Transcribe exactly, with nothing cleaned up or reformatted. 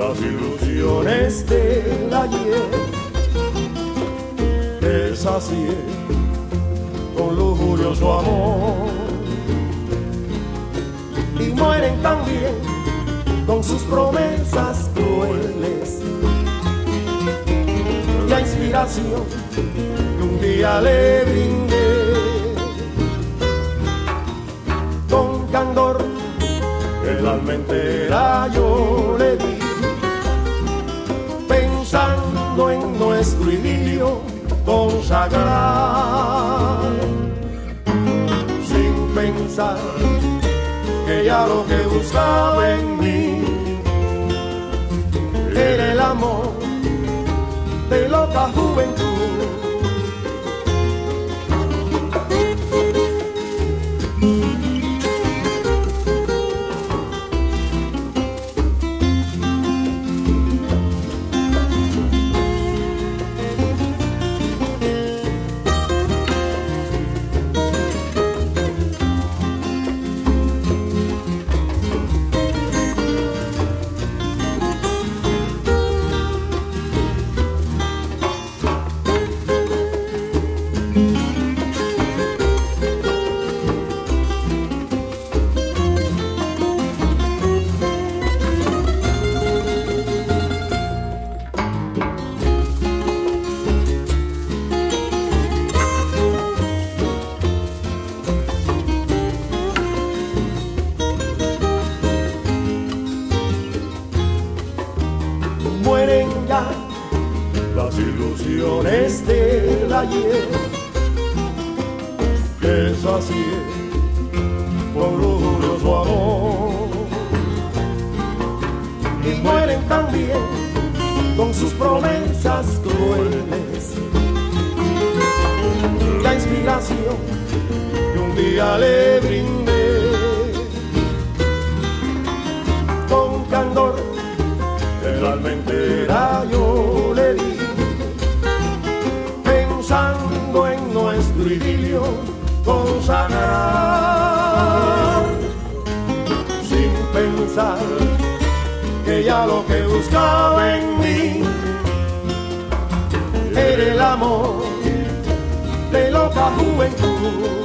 las ilusiones del ayer, que sacié con lujurioso amor, y mueren también con sus promesas crueles. La inspiración que un día le brindé, con candor el alma entera yo le di, pensando en nuestro idilio consagrar, sin pensar que ya lo que buscaba en mí era el amor de loca juventud. Mueren ya las ilusiones del ayer, que sacié con lujurioso amor, y mueren también con sus promesas crueles. La inspiración que un día le brindé, con candor el alma entera yo le di, pensando en nuestro idilio consagrar, sin pensar que ya lo que buscaba en mí era el amor de loca juventud.